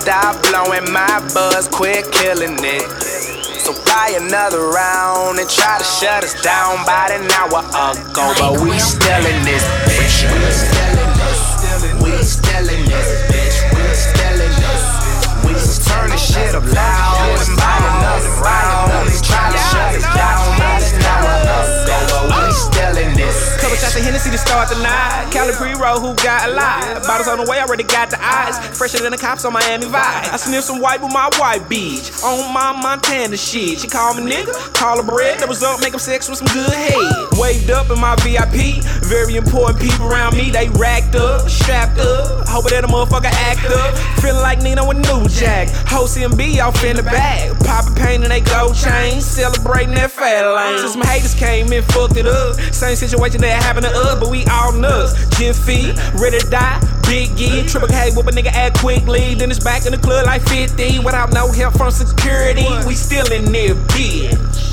Stop blowing my buzz, quit killing it. So buy another round and try to shut us down about an hour ago. But we still in this bitch. We still in this. We still in this bitch. We still in this. We just turn this shit up loud and buy another round and try to shut us down about an hour ago. But we still in this. Couple shots of Hennessy to start the night. Cali pre-roll, who got a lie? Bottles on the way, already got the eyes. Fresher than the cops on Miami Vice. I sniffed some white with my white bitch on my Montana shit. She called me nigga, call her bread. That was up, make 'em sex with some good head. Waved up in my VIP. Very important people around me. They racked up, strapped up. Hoping that a motherfucker act up. Feeling like Nino with New Jack. Whole CMB off in the bag. Poppin' pain in they gold chains. Celebrating that fat lane. So some haters came in, fucked it up. Same situation that happened to us, but we all nuts. Jiffy, ready to die, Biggie, Triple K, whoop a nigga act quickly. Then it's back in the club like 50. Without no help from security, we still in there, bitch.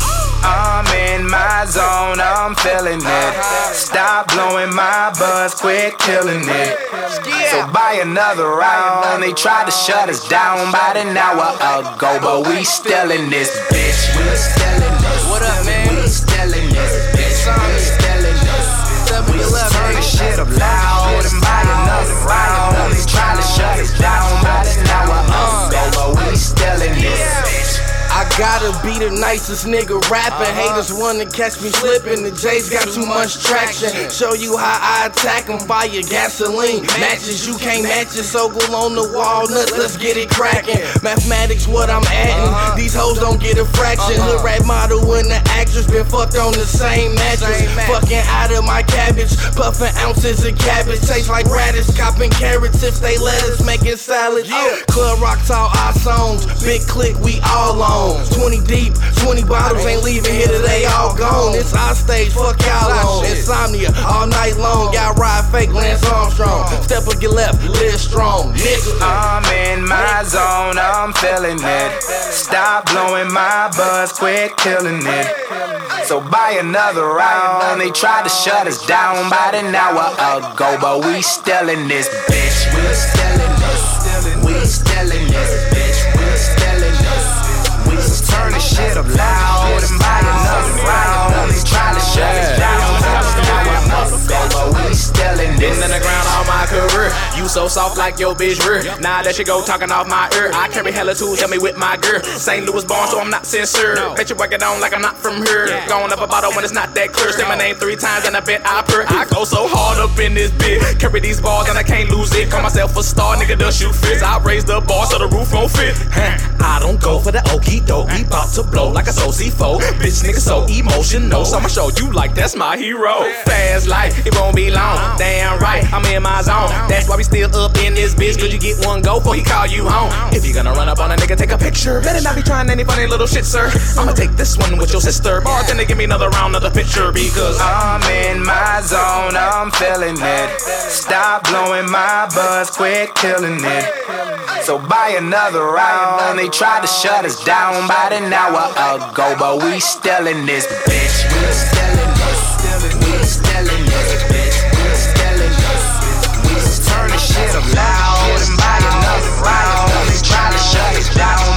I'm in my zone, I'm feeling it. Stop blowing my buzz, quit killing it. So buy another round. They tried to shut us down about an hour ago, but we still in this bitch. We still in this. What up, man? We still in this bitch. We still in this. We just turn this shit up loud and buy another round. They tried to shut us down about an hour ago, but we still in this bitch. I gotta be the nicest nigga rapping. Haters wanna catch me slipping. The J's got too much traction. Show you how I attack 'em. Fire gasoline. Matches, you can't match it. So go on the walnuts, let's get it cracking. Mathematics, what I'm adding. These hoes don't get a fraction. Hood rap model and the actress been fucked on the same mattress. Fucking out of my cabbage. Puffing ounces of cabbage. Tastes like radish. Copping carrots if they let us making salad. Club rocks all our songs. Big click, we all on. 20 deep, 20 bottles ain't leaving here till they all gone. It's our stage, fuck y'all on. Insomnia all night long. Y'all ride fake, Lance Armstrong. Step up your left, live strong, nigga. I'm in my zone, I'm feeling it. Stop blowing my buzz, quit killing it. So buy another round. They tried to shut us down about an hour ago, but we still in this bitch. We still in this. We still in this bitch. We still in this. We just turn this shit up loud and buy another round. They try to shut us down about an hour ago, but we still in this. Been in the ground all my career. You so soft like your bitch rear. Now that you go talking off my ear. I carry hella tools, tell me with my girl. St. Louis born, so I'm not sincere. Bet you work it on like I'm not from here. Going up a bottle when it's not that clear. Say my name 3 times and I bet I purr. I go so hard up in this bitch. Carry these balls and I can't lose it. Call myself a star, nigga, does shoot fits. I raise the bar so the roof won't fit. I don't go for the okie doke. We bout to blow like a OC4. Bitch, nigga, so emotional. So I'ma show you like that's my hero. Fast life, it won't be long. Damn right, I'm in my zone. That's why we still up in this bitch. Could you get one go before he call you home? If you gonna run up on a nigga, take a picture. Better not be trying any funny little shit, sir. I'ma take this one with your sister. Bartender, give me another round, another picture. Because I'm in my zone, I'm feeling it. Stop blowing my buzz, quit killing it. So buy another round. They tried to shut us down about an hour ago, but we still in this bitch. We still in this. We still in this bitch. We still in this. We just turn this shit up loud and buy another round. They try to shut us down